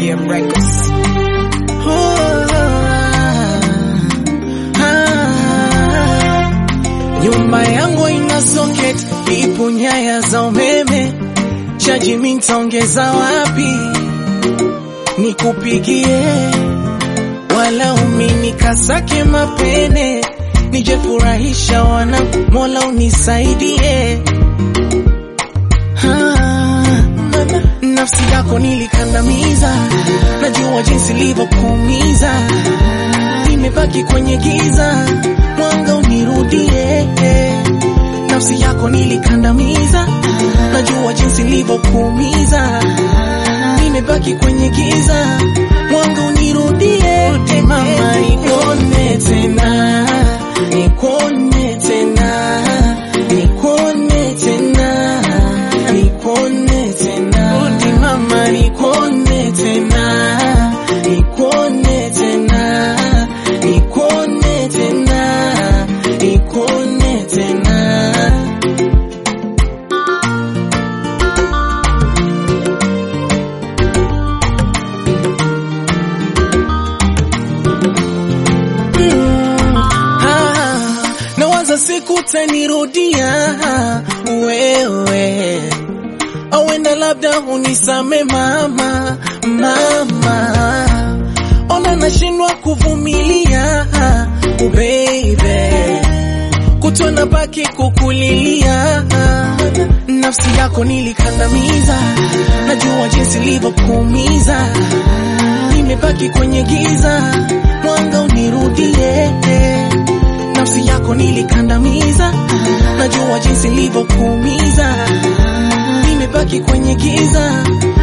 BM Records. Nyumba yangu ina socket, ipo nyaya za umeme. Chaji mimi nitaongeza wapi? Nikupigie wala umini kasake mapene, nije furahisha wana, Mola unisaidie. Nafsi yako nilikandamiza, najua jinsi ilivyokuumiza. Nimebaki kwenye giza, mwanga unirudie. Nafsi yako nilikandamiza, najua jinsi ilivyokuumiza. Nimebaki kwenye giza, mwanga unirudie. Mama nikone tena, nikone tena, nikone tena, nikone tena. Rudi mama nikone tena, nikone tena, nikone tena, nikone tena. Nawaza siku tanirudia wewe, awenda labda unisame mama. Ona nashindwa kuvumilia baby, kutona baki kukulilia. Nafsi yako nilikandamiza, najua jinsi ilivyokuumiza. Nimebaki kwenye giza, mwanga unirudie. Nafsi yako nilikandamiza, najua jinsi ilivyokuumiza. Nimebaki kwenye giza,